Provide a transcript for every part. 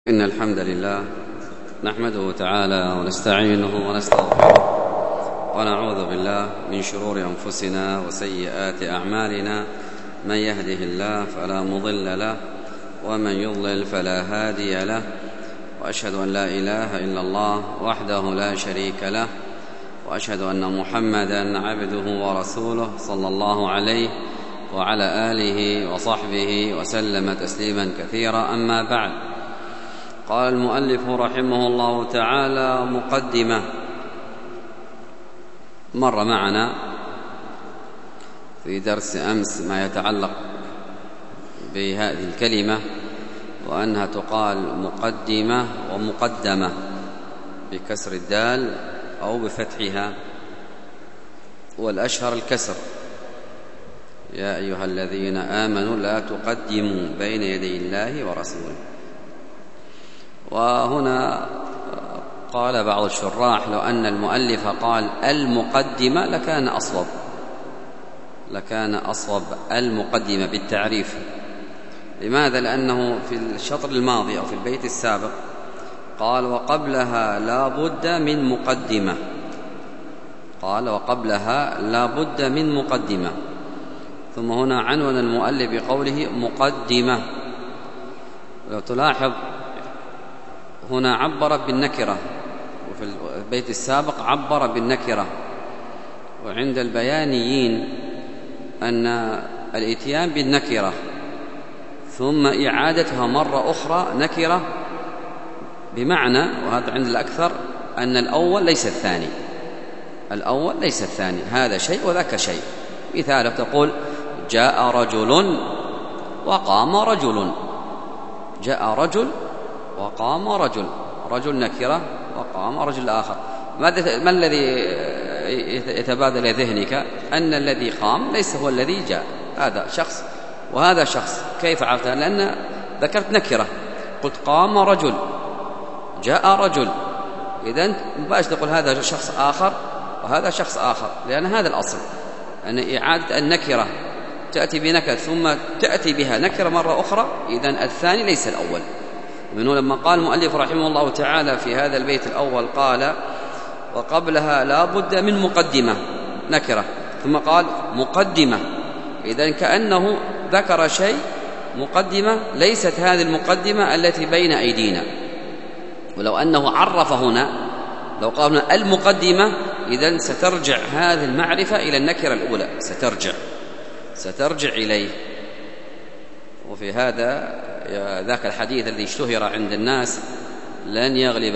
إن الحمد لله نحمده تعالى ونستعينه ونستغفره ونعوذ بالله من شرور أنفسنا وسيئات أعمالنا. من يهده الله فلا مضل له ومن يضلل فلا هادي له، وأشهد أن لا إله إلا الله وحده لا شريك له، وأشهد أن محمدًا عبده ورسوله صلى الله عليه وعلى آله وصحبه وسلم تسليما كثيرا. أما بعد، قال المؤلف رحمه الله تعالى: مقدمة. مر معنا في درس أمس ما يتعلق بهذه الكلمة، وأنها تقال مقدمة ومقدمة بكسر الدال أو بفتحها، والأشهر الكسر: يا أيها الذين آمنوا لا تقدموا بين يدي الله ورسوله. وهنا قال بعض الشراح: لو أن المؤلف قال المقدمة لكان أصوب المقدمة بالتعريف. لماذا؟ لأنه في الشطر الماضي أو في البيت السابق قال: وقبلها لا بد من مقدمة. ثم هنا عنون المؤلف بقوله مقدمة. لو تلاحظ هنا عبر بالنكرة، وفي البيت السابق عبر بالنكرة. وعند البيانيين أن الإتيان بالنكرة ثم إعادتها مرة أخرى نكرة بمعنى، وهذا عند الأكثر، أن الأول ليس الثاني، هذا شيء وذاك شيء. مثال تقول: جاء رجل وقام رجل، جاء رجل وقام رجل، رجل نكرة وقام رجل آخر. ما الذي يتبادل إلى ذهنك؟ أن الذي قام ليس هو الذي جاء، هذا شخص وهذا شخص. كيف عرفت؟ لأن ذكرت نكرة، قلت قام رجل، جاء رجل، إذن مباشرة تقول هذا شخص آخر وهذا شخص آخر، لأن هذا الأصل، أن إعادة النكرة تأتي بنكرة ثم تأتي بها نكرة مرة أخرى، إذن الثاني ليس الأول. منه لما قال المؤلف رحمه الله تعالى في هذا البيت الأول قال: وقبلها لا بد من مقدمة نكرة، ثم قال مقدمة، إذن كأنه ذكر شيء مقدمة ليست هذه المقدمة التي بين أيدينا. ولو أنه عرف هنا، لو قالنا المقدمة، إذن سترجع هذه المعرفة إلى النكرة الأولى، سترجع إليه. وفي هذا ذاك الحديث الذي اشتهر عند الناس: لن يغلب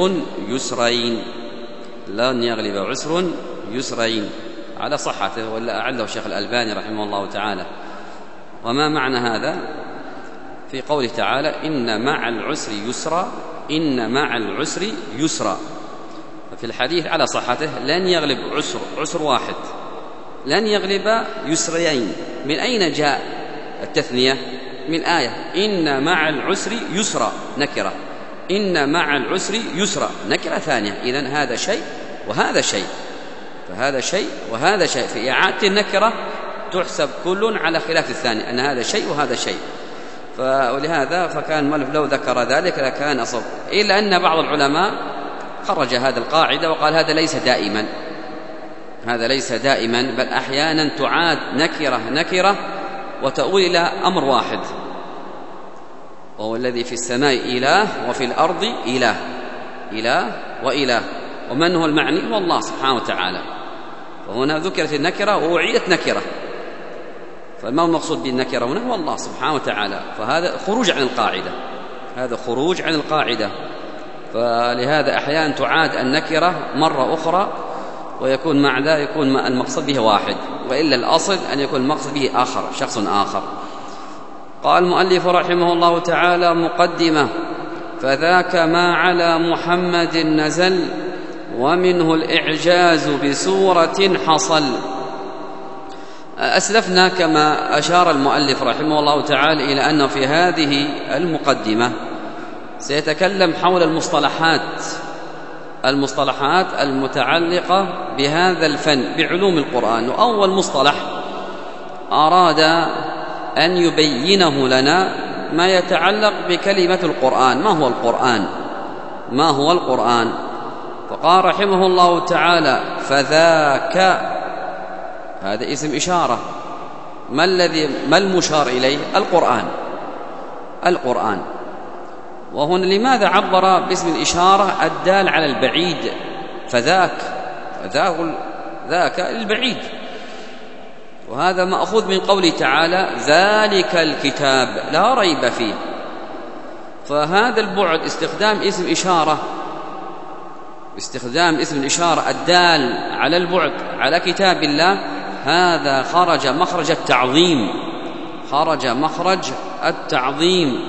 عسر يسرين، على صحته، ولا أعله الشيخ الألباني رحمه الله تعالى. وما معنى هذا؟ في قوله تعالى: إن مع العسر يسرا. ففي الحديث على صحته لن يغلب عسر واحد، لن يغلب يسرين. من أين جاء التثنية؟ من آية: إن مع العسر يسرا، نكرة، إن مع العسر يسرا، نكرة ثانية. إذن هذا شيء وهذا شيء، فهذا شيء وهذا شيء. في إعادة النكرة تحسب كل على خلاف الثاني، أن هذا شيء وهذا شيء. ولهذا فكان المؤلف لو ذكر ذلك لكان أصب، إلا أن بعض العلماء خرج هذا القاعدة وقال هذا ليس دائما، بل أحيانا تعاد نكرة وتؤول إلى أمر واحد، وهو الذي في السماء إله وفي الأرض إله وإله. ومن هو المعني؟ هو الله سبحانه وتعالى. فهنا ذكرت النكرة وأعيدت نكرة، فما المقصود بالنكرة هنا؟ هو الله سبحانه وتعالى. فهذا خروج عن القاعدة، فلهذا أحيانا تعاد النكرة مرة أخرى، ويكون مع ذا يكون المقصد به واحد، وإلا الأصل أن يكون المقصد به شخص آخر. قال المؤلف رحمه الله تعالى: مقدمة. فذاك ما على محمد نزل، ومنه الإعجاز بسورة حصل. أسلفنا كما أشار المؤلف رحمه الله تعالى إلى أنه في هذه المقدمة سيتكلم حول المصطلحات المتعلقة بهذا الفن، بعلوم القرآن. وأول مصطلح أراد أن يبينه لنا ما يتعلق بكلمة القرآن. ما هو القرآن؟ ما هو القرآن؟ فقال رحمه الله تعالى: فذاك، هذا اسم إشارة. ما المشار إليه؟ القرآن. وهنا لماذا عبر باسم الإشارة الدال على البعيد؟ ذاك البعيد، وهذا مأخوذ من قوله تعالى: ذلك الكتاب لا ريب فيه. فهذا البعد استخدام اسم الإشارة الدال على البعد على كتاب الله، هذا خرج مخرج التعظيم،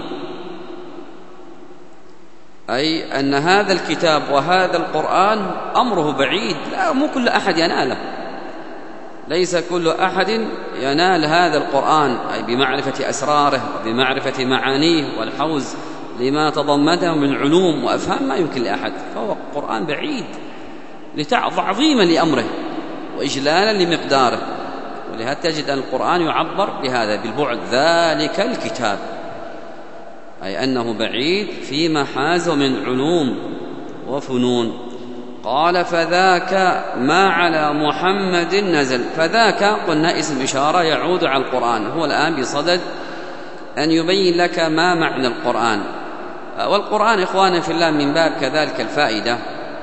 أي أن هذا الكتاب وهذا القرآن أمره بعيد، لا مو كل أحد يناله، ليس كل أحد ينال هذا القرآن، أي بمعرفة أسراره وبمعرفة معانيه والحوز لما تضمنه من علوم وأفهام ما يمكن لأحد. فهو قرآن بعيد تعظيما لأمره وإجلالا لمقداره، ولهذا تجد أن القرآن يعبر بهذا بالبعد: ذلك الكتاب، أي أنه بعيد في محازه من علوم وفنون. قال: فذاك ما على محمد نزل. فذاك قلنا اسم إشارة يعود على القرآن، هو الآن بصدد أن يبين لك ما معنى القرآن. والقرآن إخوانا في الله من باب كذلك الفائدة،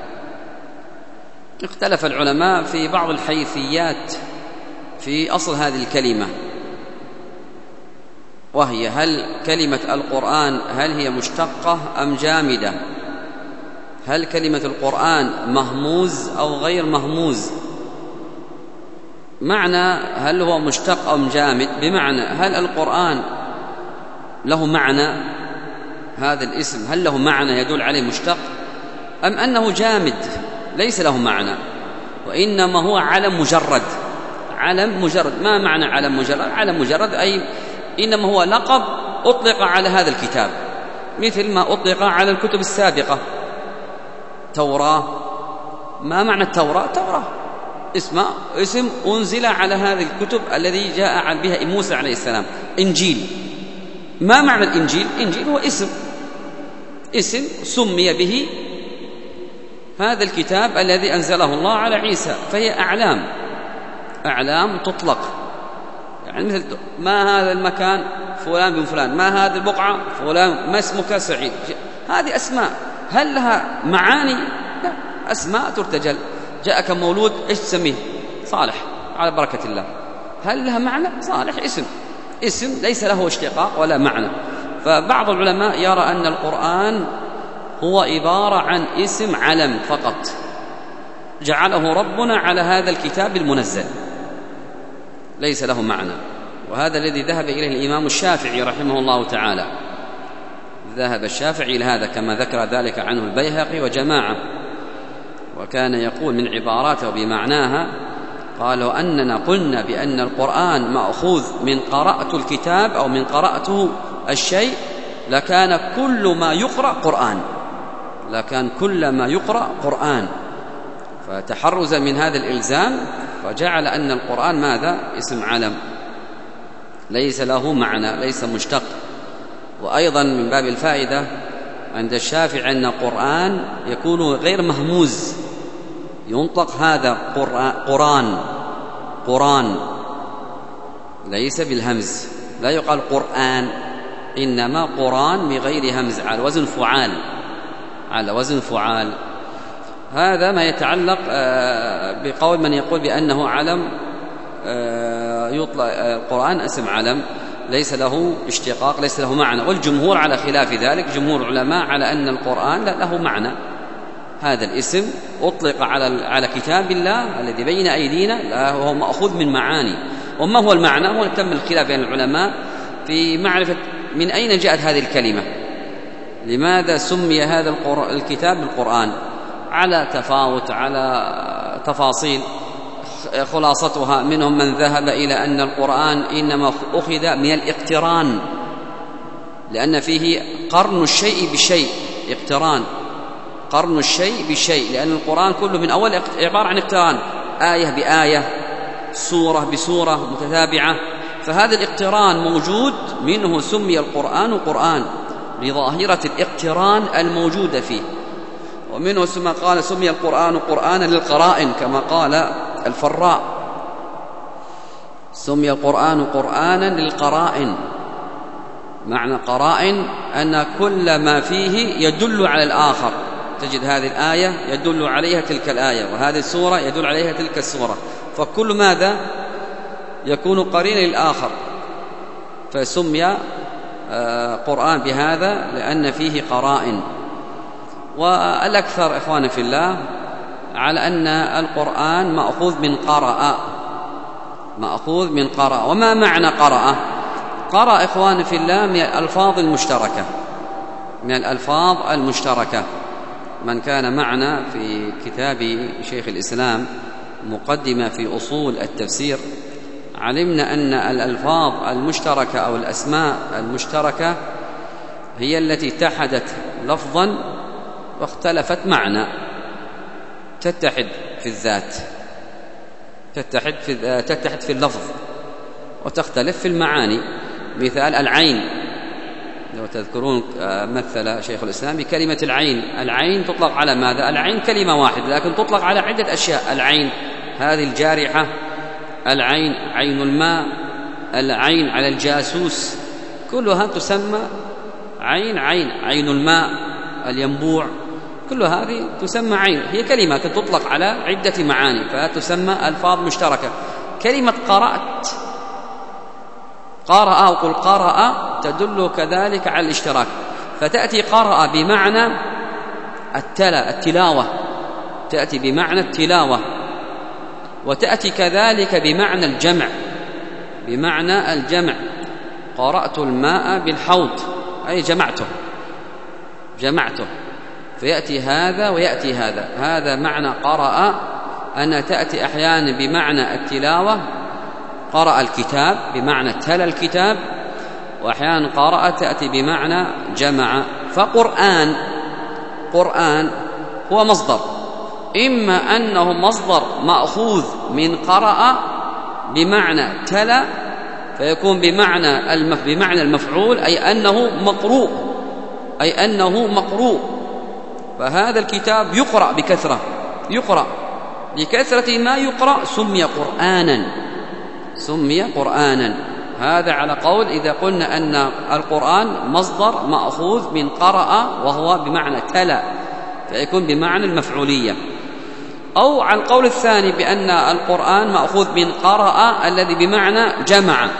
اختلف العلماء في بعض الحيثيات في أصل هذه الكلمة، وهي: هل كلمة القرآن هل هي مشتقة أم جامدة؟ هل كلمة القرآن مهموز أو غير مهموز؟ معنى هل هو مشتق أم جامد، بمعنى هل القرآن له معنى، هذا الاسم هل له معنى يدل عليه مشتق، أم أنه جامد ليس له معنى وإنما هو علم مجرد. ما معنى علم مجرد؟ علم مجرد أي إنما هو لقب أطلق على هذا الكتاب، مثل ما أطلق على الكتب السابقة. توراة، ما معنى التوراة؟ اسم أنزل على هذه الكتب الذي جاء بها موسى عليه السلام. إنجيل، ما معنى الإنجيل؟ إنجيل هو اسم سمي به هذا الكتاب الذي أنزله الله على عيسى، فهي أعلام تطلق، يعني مثل ما هذا المكان فلان بن فلان، ما هذه البقعة فلان، ما اسمك سعيد. هذه أسماء، هل لها معاني؟ لا، أسماء ترتجل. جاءك مولود، إيش تسميه؟ صالح، على بركة الله. هل لها معنى؟ صالح اسم ليس له اشتقاق ولا معنى. فبعض العلماء يرى أن القرآن هو عبارة عن اسم علم فقط جعله ربنا على هذا الكتاب المنزل، ليس له معنى. وهذا الذي ذهب إليه الإمام الشافعي رحمه الله تعالى، ذهب الشافعي إلى هذا كما ذكر ذلك عنه البيهقي وجماعة، وكان يقول من عباراته بمعناها: قالوا أننا قلنا بأن القرآن مأخوذ من قرأت الكتاب أو من قرأته الشيء لكان كل ما يقرأ قرآن، فتحرزا من هذا الإلزام فجعل أن القرآن ماذا؟ اسم علم ليس له معنى، ليس مشتق. وأيضا من باب الفائدة عند الشافعي أن القرآن يكون غير مهموز، ينطق هذا قرآن ليس بالهمز، لا يقال قرآن، إنما قرآن بغير همز، على وزن فعال. هذا ما يتعلق بقول من يقول بأنه علم، يطلق القرآن اسم علم ليس له اشتقاق، ليس له معنى. والجمهور على خلاف ذلك، جمهور العلماء على أن القرآن له معنى، هذا الاسم أطلق على كتاب الله الذي بين أيدينا، لا هو مأخوذ من معاني. وما هو المعنى؟ هو تم الخلاف بين العلماء في معرفة من أين جاءت هذه الكلمة، لماذا سمي هذا الكتاب بالقرآن، على تفاوت، على تفاصيل. خلاصتها منهم من ذهب إلى أن القرآن إنما أخذ من الاقتران، لأن فيه قرن الشيء بشيء، اقتران، قرن الشيء بشيء، لأن القرآن كله من أول عبارة عن اقتران، آية بآية، سورة بسورة متتابعة، فهذا الاقتران موجود، منه سمي القرآن قرآن لظاهرة الاقتران الموجودة فيه، ومنه قال سمي القرآن قرآنا للقرائن كما قال الفراء، سمي القرآن قرآنا للقرائن. معنى قرائن أن كل ما فيه يدل على الآخر، تجد هذه الآية يدل عليها تلك الآية، وهذه السورة يدل عليها تلك السورة، فكل ماذا يكون قرينا للآخر، فسمي قرآن بهذا لأن فيه قرائن. والأكثر إخوانا في الله على أن القرآن مأخوذ من قرأ، مأخوذ من قرأ. وما معنى قرأ؟ قرأ إخواني في الله من الألفاظ المشتركة، من الألفاظ المشتركة. من كان معنا في كتاب شيخ الإسلام مقدمة في أصول التفسير علمنا أن الألفاظ المشتركة أو الأسماء المشتركة هي التي اتحدت لفظا واختلفت معنى، تتحد في الذات، تتحد في اللفظ وتختلف في المعاني. مثال العين، لو تذكرون مثل شيخ الإسلام بكلمة العين. العين تطلق على ماذا؟ العين كلمة واحدة لكن تطلق على عدة أشياء. العين هذه الجارحة، العين عين الماء، العين على الجاسوس، كلها تسمى عين. عين الماء، الينبوع، كل هذه تسمى عين، هي كلمة تطلق على عدة معاني فتسمى ألفاظ مشتركة. كلمة قرأت، قرأ أو قل قرأ تدل كذلك على الاشتراك، فتأتي قرأ بمعنى التلاوة، تأتي بمعنى التلاوة، وتأتي كذلك بمعنى الجمع، بمعنى الجمع. قرأت الماء بالحوض أي جمعته، فيأتي هذا ويأتي هذا. هذا معنى قرأ، أن تأتي أحيانا بمعنى التلاوة، قرأ الكتاب بمعنى تلا الكتاب، وأحيانا قرأ تأتي بمعنى جمع. فقرآن هو مصدر، إما أنه مصدر مأخوذ من قرأ بمعنى تلا فيكون بمعنى المفعول، أي أنه مقروء، فهذا الكتاب يقرأ بكثرة، يقرأ لكثرة ما يقرأ سمي قرآنا. هذا على قول إذا قلنا أن القرآن مصدر مأخوذ من قرأ وهو بمعنى تلا فيكون بمعنى المفعولية، أو على القول الثاني بأن القرآن مأخوذ من قرأ الذي بمعنى جمع،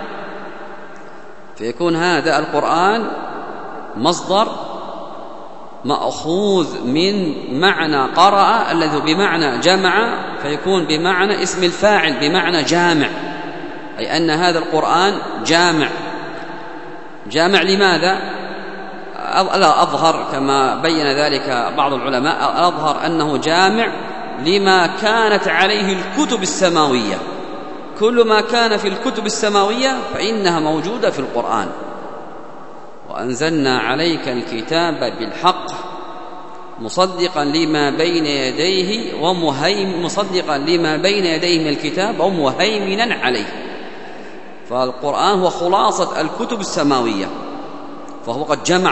فيكون هذا القرآن مصدر مأخوذ من معنى قرأ الذي بمعنى جمع، فيكون بمعنى اسم الفاعل بمعنى جامع، أي أن هذا القرآن جامع لماذا؟ لا أظهر كما بين ذلك بعض العلماء، أظهر أنه جامع لما كانت عليه الكتب السماوية، كل ما كان في الكتب السماوية فإنها موجودة في القرآن. وأنزلنا عليك الكتاب بالحق مصدقا لما بين يديه مصدقا لما بين يديه من الكتاب ومهيمنا عليه. فالقرآن هو خلاصة الكتب السماوية، فهو قد جمع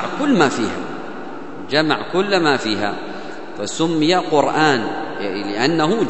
كل ما فيها، فسمي قرآن لأنه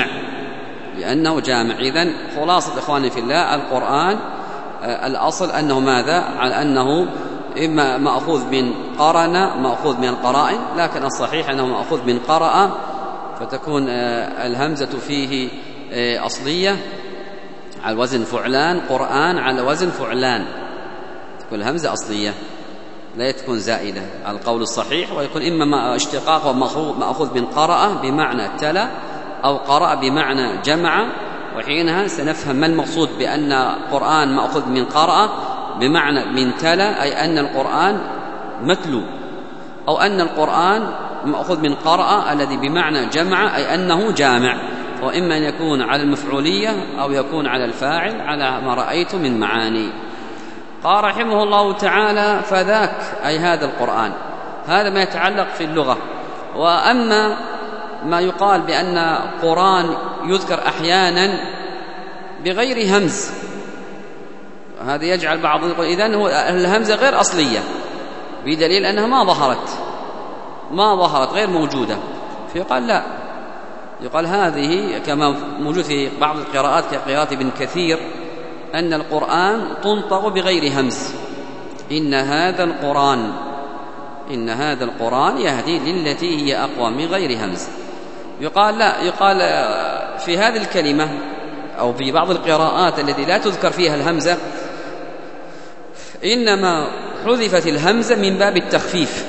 جامع. إذن خلاصة إخواني في الله القرآن الأصل أنه ماذا؟ على أنه إما مأخوذ من قرن، مأخوذ من القرائن، لكن الصحيح أنه مأخوذ من قرأ، فتكون الهمزة فيه أصلية على وزن فعلان، قرآن على وزن فعلان، تكون الهمزة أصلية لا تكون زائدة على القول الصحيح، ويكون إما اشتقاق ومأخوذ من قرأ بمعنى تلا، أو قرأ بمعنى جمع، وحينها سنفهم ما المقصود بأن قرآن مأخوذ من قرأ بمعنى من تلا، أي أن القرآن متلو، أو أن القرآن مأخوذ من قرأ الذي بمعنى جمع، أي أنه جامع، وإما أن يكون على المفعولية أو يكون على الفاعل على ما رأيت من معاني. قال رحمه الله تعالى: فذاك أي هذا القرآن، هذا ما يتعلق في اللغة. وأما ما يقال بأن قرآن يذكر أحيانا بغير همز، هذا يجعل بعضهم يقول إذن هو الهمزة غير أصلية، بدليل أنها ما ظهرت غير موجودة. فيقال لا، يقال هذه كما موجود في بعض القراءات كقراءة ابن كثير أن القرآن تنطق بغير همز، إن هذا القرآن يهدي للتي هي أقوى من غير همز. يقال لا، يقال في هذه الكلمة أو في بعض القراءات التي لا تذكر فيها الهمزة إنما حذفت الهمزة من باب التخفيف،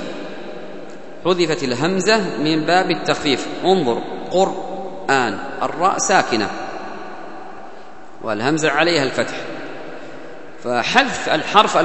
انظر قرآن، الراء ساكنة والهمزة عليها الفتح، فحذف الحرف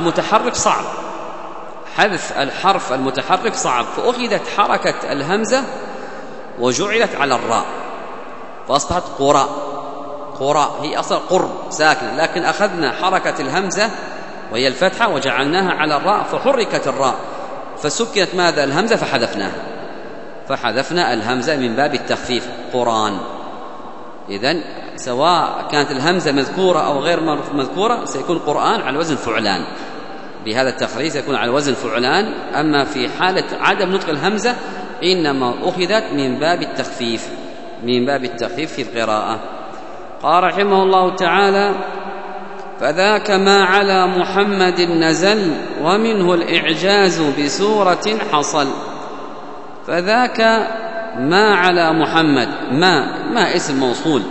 المتحرك صعب، فأخذت حركة الهمزة وجعلت على الراء فأصبحت قراء، هي أصلا قر ساكنة، لكن أخذنا حركة الهمزة وهي الفتحة وجعلناها على الراء فحركت الراء فسكنت ماذا الهمزة فحذفنا الهمزة من باب التخفيف قرآن. إذن سواء كانت الهمزة مذكورة أو غير مذكورة سيكون قرآن على وزن فعلان، بهذا التخريج سيكون على وزن فعلان. أما في حالة عدم نطق الهمزة إنما أخذت من باب التخفيف في القراءة. قال رحمه الله تعالى: فذاك ما على محمد نزل ومنه الإعجاز بسورة حصل. فذاك ما على محمد، ما اسم موصول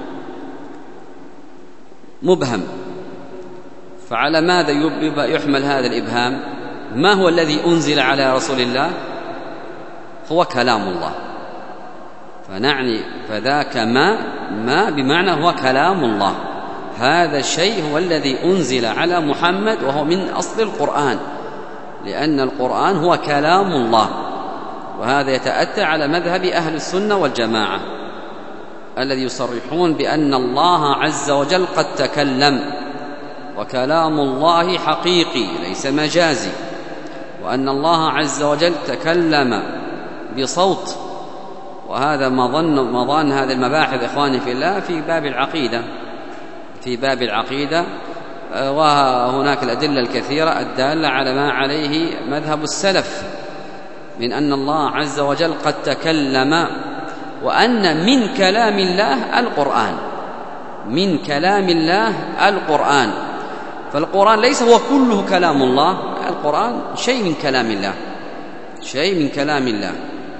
مبهم، فعلى ماذا يحمل هذا الإبهام؟ ما هو الذي أنزل على رسول الله؟ هو كلام الله، فنعني فذاك ما بمعنى هو كلام الله، هذا الشيء هو الذي أنزل على محمد وهو من أصل القرآن، لأن القرآن هو كلام الله، وهذا يتأتى على مذهب أهل السنة والجماعة الذي يصرحون بأن الله عز وجل قد تكلم، وكلام الله حقيقي ليس مجازي، وأن الله عز وجل تكلم بصوت. وهذا مظن هذه المباحث إخواني في الله في باب العقيدة، وهناك الأدلة الكثيرة الدالة على ما عليه مذهب السلف من أن الله عز وجل قد تكلم، وأن من كلام الله القرآن، فالقرآن ليس هو كله كلام الله، القرآن شيء من كلام الله.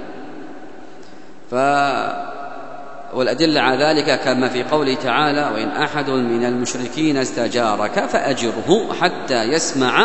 والأدلة على ذلك كما في قوله تعالى: وإن أحد من المشركين استجارك فأجره حتى يسمع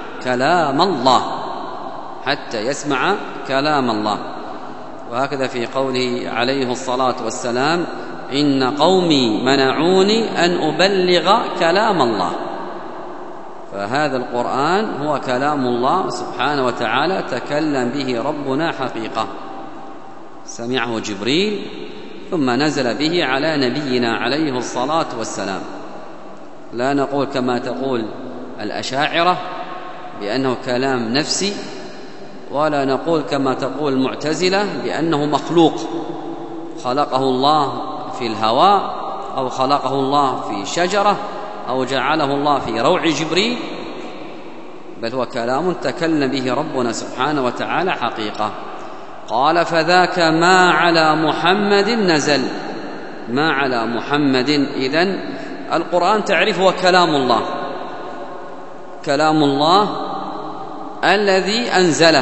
كلام الله. وهكذا في قوله عليه الصلاة والسلام: إن قومي منعوني أن أبلغ كلام الله. فهذا القرآن هو كلام الله سبحانه وتعالى، تكلم به ربنا حقيقة، سمعه جبريل ثم نزل به على نبينا عليه الصلاة والسلام. لا نقول كما تقول الأشاعرة بأنه كلام نفسي، ولا نقول كما تقول المعتزلة بأنه مخلوق خلقه الله في الهواء أو خلقه الله في شجرة أو جعله الله في روع جبريل، بل هو كلام تكلم به ربنا سبحانه وتعالى حقيقة. قال: فذاك ما على محمد نزل، ما على محمد. إذن القرآن تعرف هو كلام الله الذي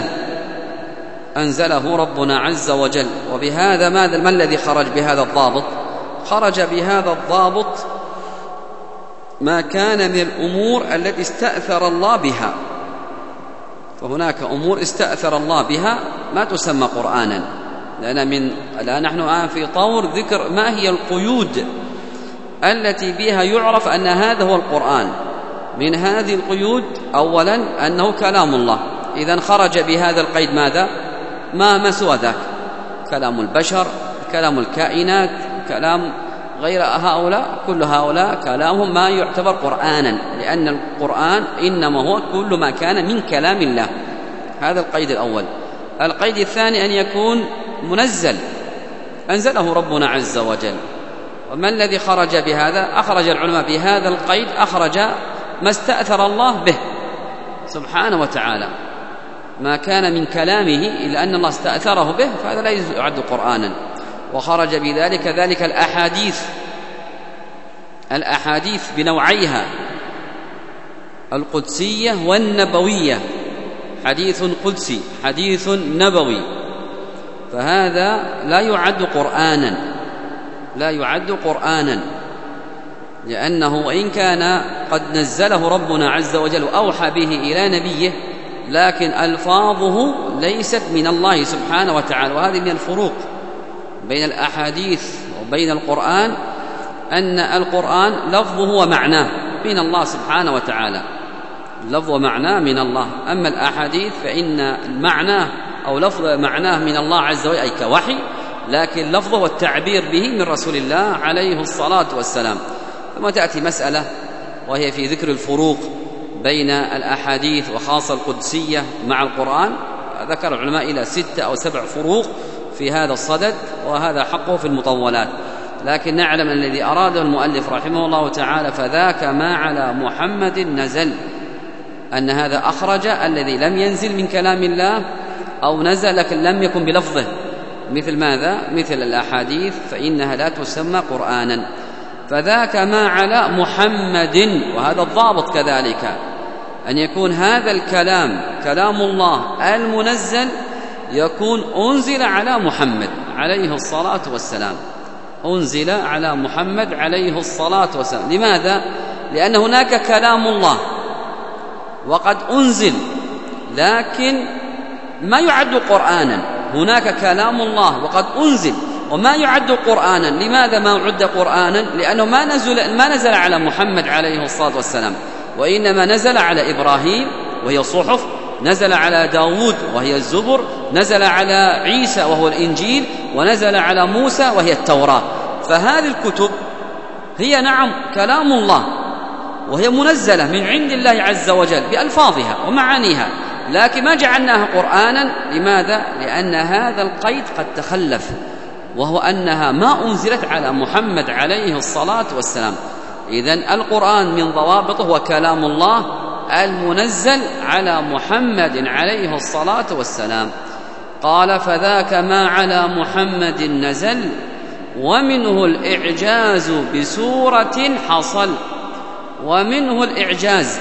أنزله ربنا عز وجل. وبهذا ما الذي خرج بهذا الضابط؟ خرج بهذا الضابط ما كان من الأمور التي استأثر الله بها، فهناك أمور استأثر الله بها ما تسمى قرآنا، لأن نحن الآن في طور ذكر ما هي القيود التي بها يعرف أن هذا هو القرآن. من هذه القيود أولا أنه كلام الله، إذن خرج بهذا القيد ماذا؟ ما سوى ذاك، كلام البشر، كلام الكائنات، كلام غير هؤلاء، كل هؤلاء كلامهم ما يعتبر قرآنا، لأن القرآن إنما هو كل ما كان من كلام الله. هذا القيد الأول. القيد الثاني أن يكون منزل، أنزله ربنا عز وجل. وما الذي خرج بهذا؟ أخرج العلماء بهذا القيد، أخرج ما استأثر الله به سبحانه وتعالى، ما كان من كلامه إلا أن الله استأثره به فهذا لا يعد قرآنا. وخرج بذلك الأحاديث بنوعيها القدسية والنبوية، حديث قدسي حديث نبوي، فهذا لا يعد قرآنا لأنه وإن كان قد نزله ربنا عز وجل وأوحى به إلى نبيه لكن ألفاظه ليست من الله سبحانه وتعالى. وهذه من الفروق بين الأحاديث وبين القرآن، أن القرآن لفظه ومعناه من الله سبحانه وتعالى، لفظ ومعناه من الله، أما الأحاديث فإن المعنى أو لفظ معناه من الله عز وجل أي كوحي، لكن لفظه والتعبير به من رسول الله عليه الصلاة والسلام. ثم تأتي مسألة وهي في ذكر الفروق بين الأحاديث وخاصة القدسية مع القرآن. ذكر العلماء إلى 6 أو 7 فروق في هذا الصدد، وهذا حقه في المطولات، لكن نعلم أن الذي أراده المؤلف رحمه الله تعالى فذاك ما على محمد نزل، أن هذا أخرج الذي لم ينزل من كلام الله أو نزل لكن لم يكن بلفظه، مثل ماذا؟ مثل الأحاديث فإنها لا تسمى قرآنا. فذاك ما على محمد، وهذا الضابط كذلك أن يكون هذا الكلام كلام الله المنزل يكون أنزل على محمد عليه الصلاة والسلام، أنزل على محمد عليه الصلاة والسلام. لماذا؟ لأن هناك كلام الله وقد أنزل لكن ما يعد قرآنا، هناك كلام الله وقد أنزل وما يعد قرآنا. لماذا ما عد قرآنا؟ لأنه ما نزل على محمد عليه الصلاة والسلام، وإنما نزل على إبراهيم وهي الصحف، نزل على داود وهي الزبر، نزل على عيسى وهو الإنجيل، ونزل على موسى وهي التوراة. فهذه الكتب هي نعم كلام الله وهي منزلة من عند الله عز وجل بألفاظها ومعانيها، لكن ما جعلناها قرآنا. لماذا؟ لأن هذا القيد قد تخلف، وهو أنها ما أنزلت على محمد عليه الصلاة والسلام. إذن القرآن من ضوابطه هو كلام الله المنزل على محمد عليه الصلاة والسلام. قال فذاك ما على محمد نزل ومنه الإعجاز بسورة حصل. ومنه الإعجاز،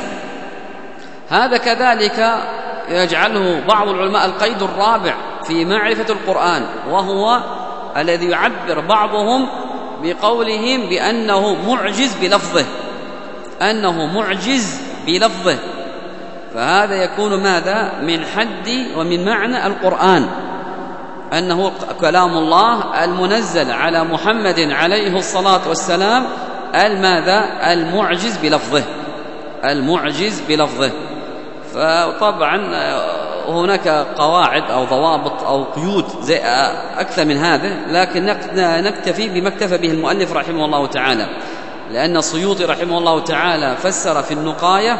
هذا كذلك يجعله بعض العلماء القيد الرابع في معرفة القرآن، وهو الذي يعبر بعضهم بقولهم بأنه معجز بلفظه، أنه معجز بلفظه، فهذا يكون ماذا؟ من حد ومن معنى القرآن، أنه كلام الله المنزل على محمد عليه الصلاة والسلام الماذا؟ المعجز بلفظه، المعجز بلفظه. فطبعا هناك قواعد أو ضوابط أو قيود زي أكثر من هذا، لكن نكتفي بما اكتفى به المؤلف رحمه الله تعالى، لأن السيوطي رحمه الله تعالى فسر في النقاية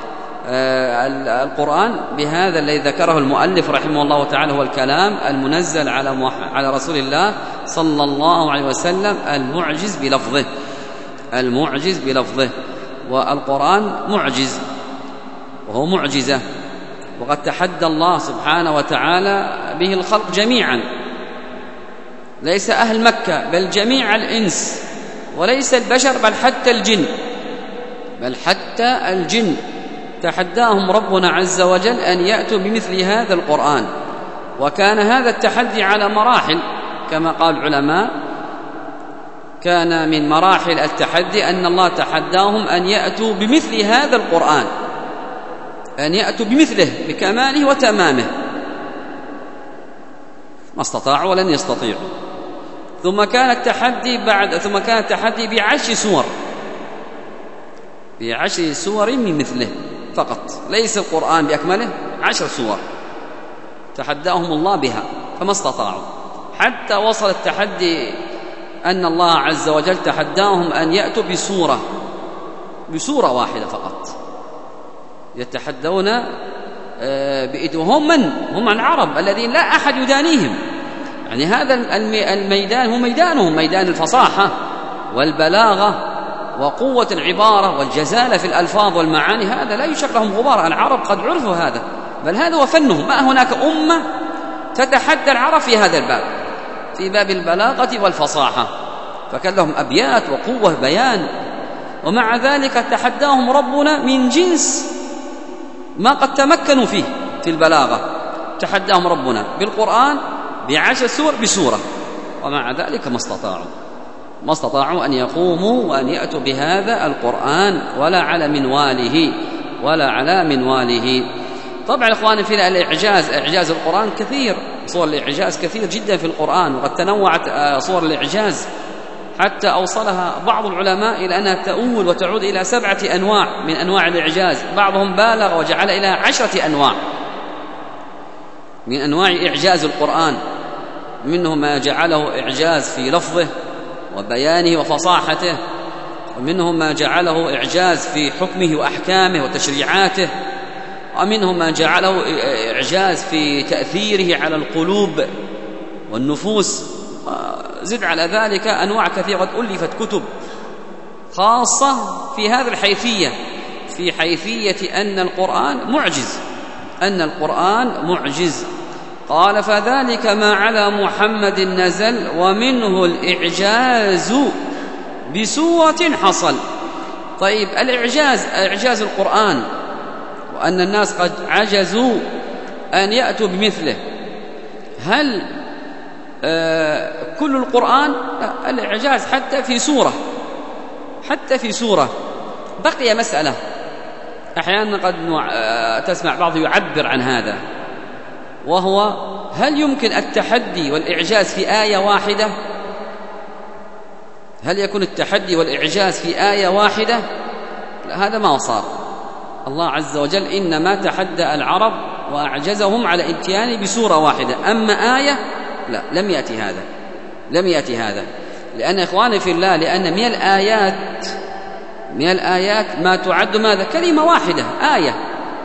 القرآن بهذا الذي ذكره المؤلف رحمه الله تعالى، هو الكلام المنزل على رسول الله صلى الله عليه وسلم المعجز بلفظه، المعجز بلفظه. والقرآن معجز وهو معجزة، وقد تحدى الله سبحانه وتعالى به الخلق جميعا، ليس أهل مكة بل جميع الإنس، وليس البشر بل حتى الجن، بل حتى الجن تحداهم ربنا عز وجل أن يأتوا بمثل هذا القرآن. وكان هذا التحدي على مراحل كما قال العلماء، كان من مراحل التحدي أن الله تحداهم أن يأتوا بمثل هذا القرآن، أن يأتوا بمثله بكماله وتمامه، ما استطاعوا ولن يستطيعوا. ثم كان التحدي ب10 سور، ب10 سور من مثله فقط، ليس القرآن بأكمله، 10 سور تحداهم الله بها فما استطاعوا، حتى وصل التحدي أن الله عز وجل تحداهم أن يأتوا بسورة واحدة فقط، يتحدون وهم هم العرب الذين لا أحد يدانيهم، يعني هذا الميدان هو ميدانهم، ميدان الفصاحة والبلاغة وقوة العبارة والجزالة في الألفاظ والمعاني، هذا لا يشق لهم غبار. العرب قد عرفوا هذا، بل هذا هو فنهم. ما هناك أمة تتحدى العرب في هذا الباب، في باب البلاغة والفصاحة، فكان لهم أبيات وقوة بيان، ومع ذلك تحداهم ربنا من جنس ما قد تمكنوا فيه في البلاغة. تحداهم ربنا بالقرآن ب10 سور بسورة، ومع ذلك ما استطاعوا أن يقوموا وأن يأتوا بهذا القرآن ولا على منواله. طبعا إخواني في الإعجاز، إعجاز القرآن كثير، صور الإعجاز كثير جدا في القرآن، وقد تنوعت صور الإعجاز حتى أوصلها بعض العلماء إلى أنها تؤول وتعود إلى 7 أنواع من أنواع الإعجاز. بعضهم بالغ وجعل إلى 10 أنواع من أنواع إعجاز القرآن. منهم ما جعله إعجاز في لفظه وبيانه وفصاحته، ومنهم ما جعله إعجاز في حكمه وأحكامه وتشريعاته، ومنهم ما جعله إعجاز في تأثيره على القلوب والنفوس. زد على ذلك أنواع كثيرة، قد ألفت كتب خاصة في هذه الحيثية، في حيثية أن القرآن معجز. قال فذلك ما على محمد نزل، ومنه الإعجاز بسورة حصل. طيب الإعجاز، إعجاز القرآن، وأن الناس قد عجزوا أن يأتوا بمثله، هل كل القرآن؟ لا، الإعجاز حتى في سورة. بقي مسألة أحيانا قد تسمع بعض يعبر عن هذا، وهو هل يمكن التحدي والإعجاز في آية واحدة؟ هل يكون التحدي والإعجاز في آية واحدة؟ لا، هذا ما صار. الله عز وجل إنما تحدى العرب وأعجزهم على الاتيان بسورة واحدة، أما آية لا، لم يأتي هذا. لأن إخواني في الله، لأن من الآيات ما تعد ماذا؟ كلمة واحدة، آية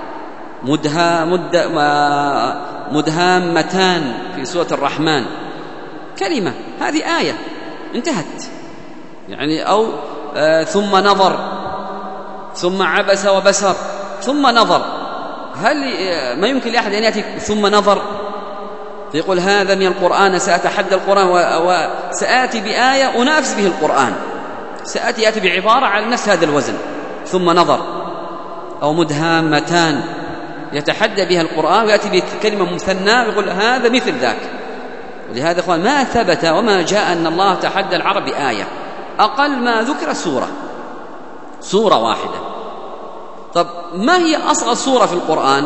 مدهامتان في سورة الرحمن، كلمة، هذه آية انتهت. يعني أو ثم نظر، ثم عبس وبسر، ثم نظر. هل ما يمكن لأحد أن يأتي ثم نظر فيقول هذا من القرآن، سأتحدى القرآن وسآتي بآية أنافس به القرآن، يأتي بعبارة على نفس هذا الوزن، ثم نظر. أو مدهامتان يتحدى بها القرآن ويأتي بكلمة مثنى ويقول هذا مثل ذاك. ولهذا إخوان ما ثبت وما جاء أن الله تحدى العرب بآية، أقل ما ذكر سورة واحدة. طب ما هي أصغر سورة في القرآن؟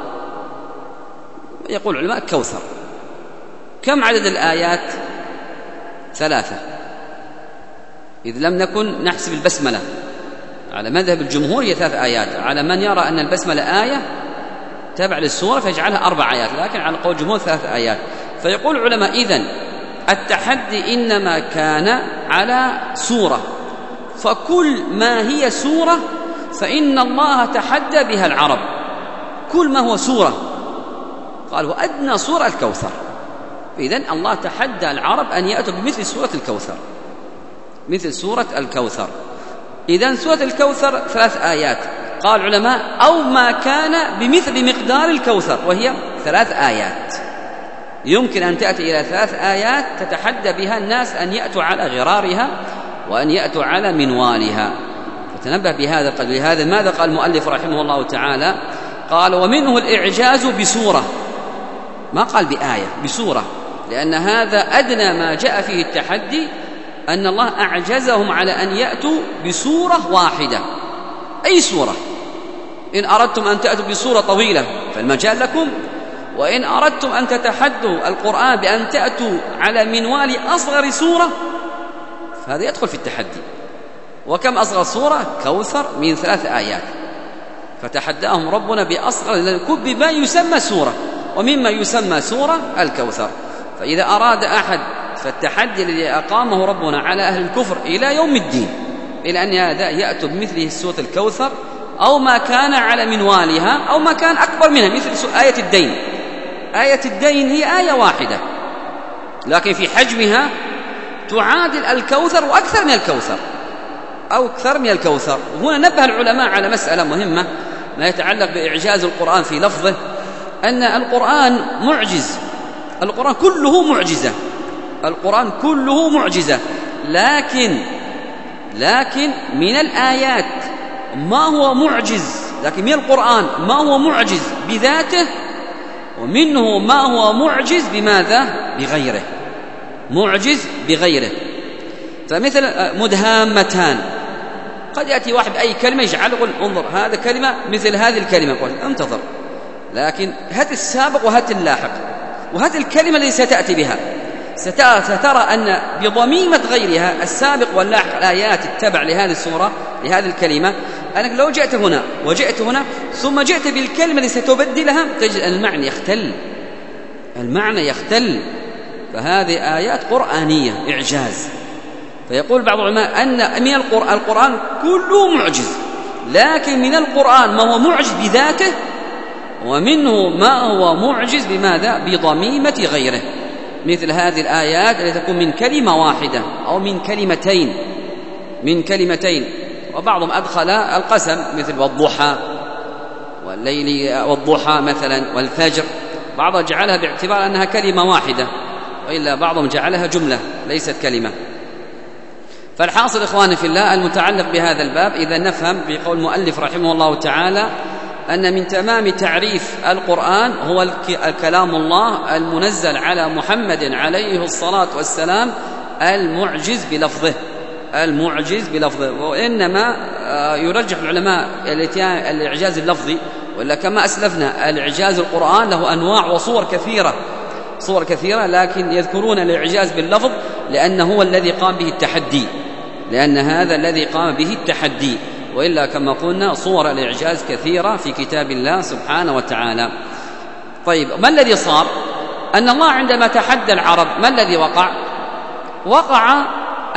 يقول العلماء كوثر. كم عدد الآيات؟ 3. إذ لم نكن نحسب البسملة، على مذهب الجمهور هي 3 آيات، على من يرى أن البسملة آية تابع للسورة فيجعلها 4 آيات، لكن على قول الجمهور 3 آيات. فيقول العلماء إذن التحدي إنما كان على سورة، فكل ما هي سورة فإن الله تحدى بها العرب، كل ما هو سورة. قال وأدنى سورة الكوثر، إذن الله تحدى العرب أن يأتوا بمثل سورة الكوثر، مثل سورة الكوثر. إذن سورة الكوثر 3 آيات. قال العلماء أو ما كان بمثل مقدار الكوثر، وهي 3 آيات. يمكن أن تأتي إلى 3 آيات تتحدى بها الناس أن يأتوا على غرارها وأن يأتوا على منوالها. فتنبه بهذا القدر. لهذا ماذا قال المؤلف رحمه الله تعالى؟ قال ومنه الإعجاز بسورة، ما قال بآية، بسورة، لأن هذا أدنى ما جاء فيه التحدي، أن الله أعجزهم على أن يأتوا بسورة واحدة، أي سورة. إن أردتم أن تأتوا بسورة طويلة فالمجال لكم، وإن أردتم أن تتحدوا القرآن بأن تأتوا على منوال أصغر سورة فهذا يدخل في التحدي. وكم أصغر سورة؟ كوثر من 3 آيات. فتحداهم ربنا بأصغر بما يسمى سورة، ومما يسمى سورة الكوثر. فإذا أراد أحد فالتحدي الذي أقامه ربنا على أهل الكفر إلى يوم الدين، إلى أن يأتوا بمثله سورة الكوثر أو ما كان على منوالها أو ما كان أكبر منها، مثل آية الدين. آية الدين هي آية واحدة، لكن في حجمها تعادل الكوثر وأكثر من الكوثر. أو أكثر من الكوثر. وهنا نبه العلماء على مسألة مهمة ما يتعلق بإعجاز القرآن في لفظه، أن القرآن معجز، القرآن كله معجزة، القرآن كله معجزة، لكن من الآيات ما هو معجز، لكن من القرآن ما هو معجز بذاته، ومنه ما هو معجز بماذا؟ بغيره، معجز بغيره. فمثل مدهامتان، قد يأتي واحد بأي كلمة يجعل يقول انظر هذا كلمة مثل هذه الكلمة، يقول انتظر، لكن هات السابق وهات اللاحق وهات الكلمة التي ستأتي بها، سترى أن بضميمة غيرها السابق واللاحق الآيات التبع لهذه السورة لهذه الكلمة، أنك لو جئت هنا وجئت هنا ثم جئت بالكلمة التي ستبدلها تجد المعنى يختل، المعنى يختل. فهذه آيات قرآنية إعجاز. فيقول بعض العلماء أن من القرآن كله معجز، لكن من القرآن ما هو معجز بذاته، ومنه ما هو معجز بماذا؟ بضميمة غيره، مثل هذه الآيات التي تكون من كلمة واحدة أو من كلمتين. وبعضهم أدخل القسم مثل والضحى والليل والضحى مثلا والفجر، بعضهم جعلها باعتبار أنها كلمة واحدة، وإلا بعضهم جعلها جملة ليست كلمة. فالحاصل إخواني في الله المتعلق بهذا الباب، إذا نفهم بقول المؤلف رحمه الله تعالى أن من تمام تعريف القرآن هو كلام الله المنزل على محمد عليه الصلاة والسلام المعجز بلفظه. وإنما يرجح العلماء الإعجاز اللفظي، ولا كما أسلفنا الإعجاز القرآن له أنواع وصور كثيرة، لكن يذكرون الإعجاز باللفظ لأنه هو الذي قام به التحدي، لأن هذا الذي قام به التحدي، وإلا كما قلنا صور الإعجاز كثيرة في كتاب الله سبحانه وتعالى. طيب، ما الذي صار؟ أن الله عندما تحدى العرب ما الذي وقع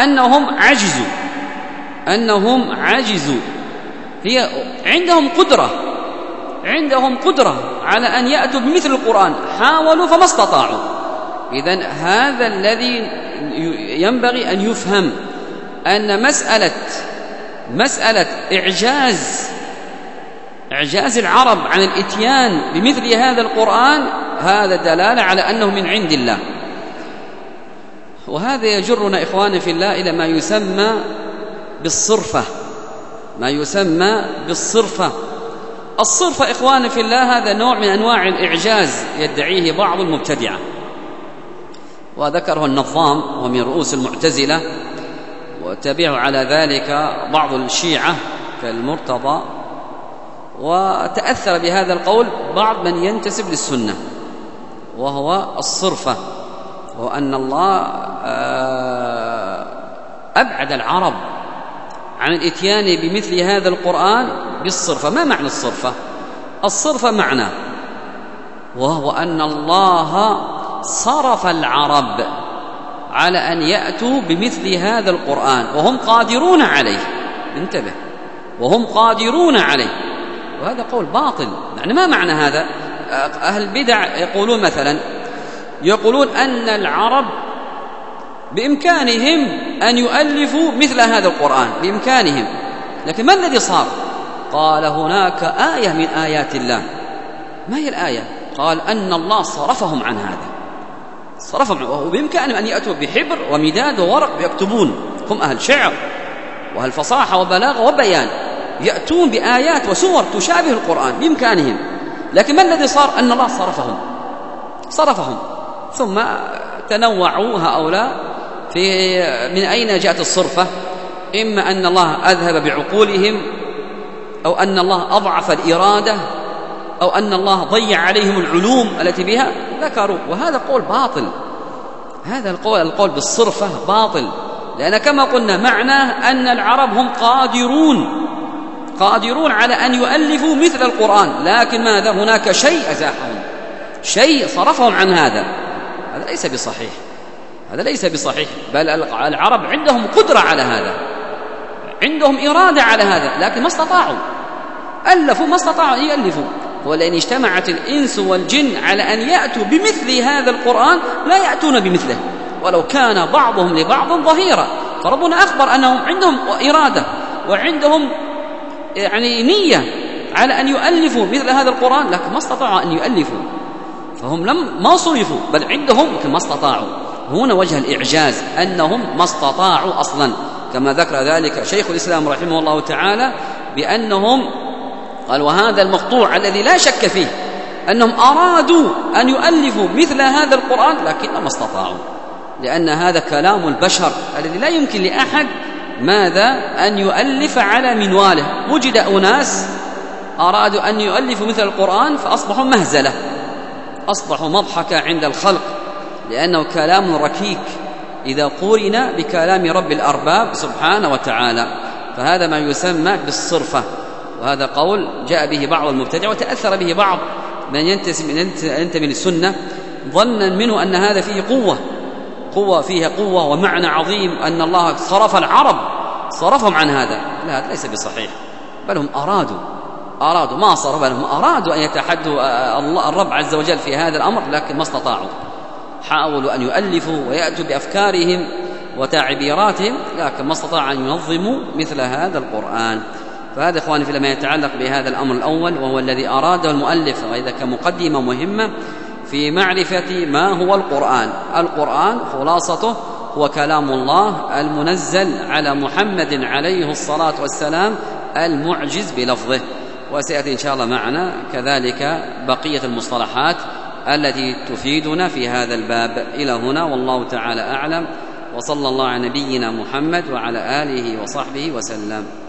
أنهم عجزوا. هي عندهم قدرة على أن يأتوا بمثل القرآن، حاولوا فما استطاعوا. إذن هذا الذي ينبغي أن يفهم، أن مسألة إعجاز العرب عن الإتيان بمثل هذا القرآن هذا دلالة على أنه من عند الله. وهذا يجرنا إخواني في الله إلى ما يسمى بالصرفة. الصرفة إخواني في الله هذا نوع من أنواع الإعجاز يدعيه بعض المبتدعة، وذكره النظام ومن رؤوس المعتزلة، وتبعه على ذلك بعض الشيعة كالمرتضى، وتأثر بهذا القول بعض من ينتسب للسنة، وهو الصرفة، وأن الله أبعد العرب عن الإتيان بمثل هذا القرآن بالصرفة. ما معنى الصرفة؟ الصرفة معنى وهو أن الله صرف العرب على أن يأتوا بمثل هذا القرآن وهم قادرون عليه. انتبه، وهم قادرون عليه، وهذا قول باطل. يعني ما معنى هذا؟ أهل البدع يقولون مثلا أن العرب بإمكانهم أن يؤلفوا مثل هذا القرآن، بإمكانهم، لكن ما الذي صار؟ قال هناك آية من آيات الله. ما هي الآية؟ قال أن الله صرفهم عن هذا، وهو بإمكانهم أن يأتوا بحبر ومداد وورق ويكتبون، هم أهل شعر وأهل فصاحة وبلاغة وبيان، يأتون بآيات وسور تشابه القرآن بإمكانهم، لكن ما الذي صار؟ أن الله صرفهم. ثم تنوعوا هؤلاء من أين جاءت الصرفة؟ إما أن الله أذهب بعقولهم، أو أن الله أضعف الإرادة، أو أن الله ضيع عليهم العلوم التي بها ذكروا. وهذا قول باطل، هذا القول بالصرفة باطل، لأن كما قلنا معناه أن العرب هم قادرون على أن يؤلفوا مثل القرآن، لكن ماذا؟ هناك شيء أزاحهم، شيء صرفهم عن هذا ليس بصحيح. بل العرب عندهم قدرة على هذا، عندهم إرادة على هذا، لكن ما استطاعوا، ما استطاعوا أن يؤلفوا. ولئن اجتمعت الإنس والجن على أن يأتوا بمثل هذا القرآن لا يأتون بمثله ولو كان بعضهم لبعض ظهيرا. فربنا أخبر أنهم عندهم إرادة، وعندهم يعني نية على أن يؤلفوا مثل هذا القرآن، لكن ما استطاعوا أن يؤلفوا، فهم ما صرفوا، بل عندهم لكن ما استطاعوا. هنا وجه الإعجاز أنهم ما استطاعوا أصلا، كما ذكر ذلك شيخ الإسلام رحمه الله تعالى بأنهم قال: وهذا المقطوع الذي لا شك فيه أنهم أرادوا أن يؤلفوا مثل هذا القرآن لكن ما استطاعوا، لأن هذا كلام البشر الذي لا يمكن لأحد ماذا أن يؤلف على منواله. وجد أناس أرادوا أن يؤلفوا مثل القرآن فأصبحوا مهزلة، أصبحوا مضحكة عند الخلق، لأنه كلام ركيك إذا قورن بكلام رب الأرباب سبحانه وتعالى، فهذا ما يسمى بالصرفة. وهذا قول جاء به بعض المبتدع وتأثر به بعض من ينتمي للسنة ظنا منه أن هذا فيه قوة فيها قوة ومعنى عظيم، أن الله صرف العرب صرفهم عن هذا. لا، هذا ليس بصحيح، بل هم أرادوا ما صرف لهم، أرادوا أن يتحدوا الرب عز وجل في هذا الأمر لكن ما استطاعوا. حاولوا أن يؤلفوا ويأتوا بأفكارهم وتعبيراتهم لكن ما استطاعوا أن ينظموا مثل هذا القرآن. فهذا إخواني في ما يتعلق بهذا الأمر الأول، وهو الذي أراده المؤلف وإذا كمقدمة مهمة في معرفة ما هو القرآن. القرآن خلاصته هو كلام الله المنزل على محمد عليه الصلاة والسلام المعجز بلفظه. وسيأتي إن شاء الله معنا كذلك بقية المصطلحات التي تفيدنا في هذا الباب. إلى هنا والله تعالى أعلم، وصلى الله على نبينا محمد وعلى آله وصحبه وسلم.